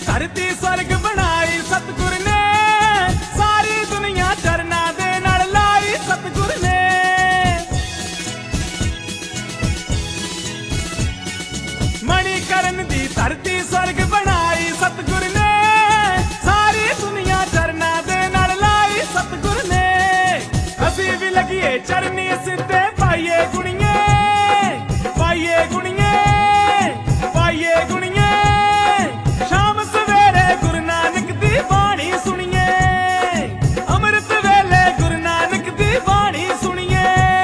धरती स्वर्ग बनाई सतगुर ने, सारी दुनिया चरना दे नाल लाई सतगुर ने। मणिकरण दी धरती स्वर्ग बनाई सतगुर ने, सारी दुनिया चरना दे नाल लाई सतगुर ने। असी भी लगिए चरनी सिद्धे पाइए गुणिए, पाइए गुणिए, पाइए गुणिए। शाम सवेरे गुरु नानक दी बाणी सुनिए, अमृत वेले गुरु नानक दी बाणी सुनिए।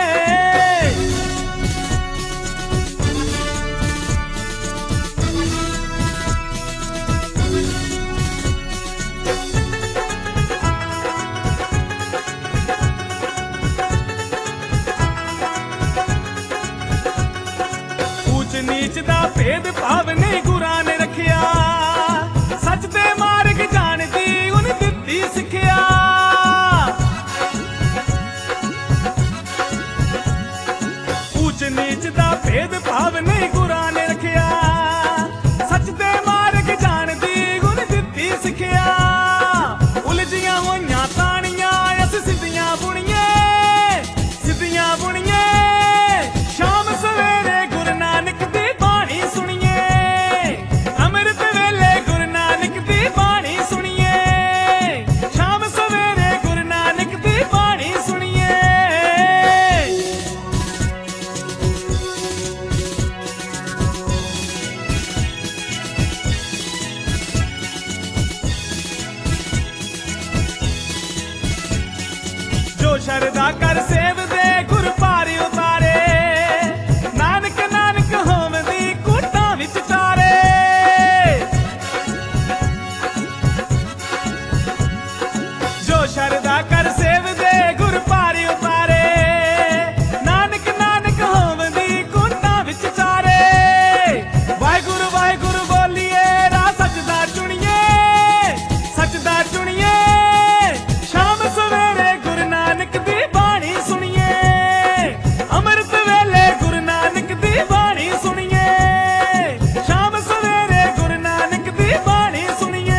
ऊंच नीच दा भेद भाव नहीं गुरां ने रखिया, सच दे मार्ग जानदी उन दित्ती सिखिया। ऊंच नीच दा भेद भाव नहीं गुरां ने रखिया, सच दे मार्ग जानदी उन दित्ती सिखिया। उलझियां होइयां ताणियां अस सिद्धियां बुणिए, सिद्धियां बुणिए। शाम सवेरे गुरु नानक दी बाणी सुनिए, अमृत वेले गुरु नानक दी बाणी सुनिए। शाम सवेरे गुरु नानक दी बाणी सुनिए। जो शरदा कर सेव दे गुरु पारी उतारे, नानक नानक होम दी कूटां विच चारे। जो शरदा कर सेव दे गुरु पारी उतारे, नानक नानक होम दी कूटां विच चारे। वाहिगुरु बोलिए राह सचदा चुनिए, सचदा चुनिए। शाम सवेरे गुरु नानक दी बाणी सुनिए, अमृत वेले गुरु नानक दी बाणी सुनिए। शाम सवेरे गुरु नानक दी बाणी सुनिए।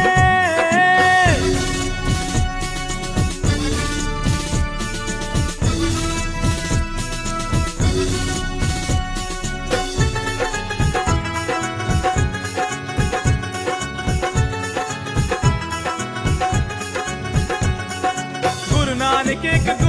गुरु नानक एक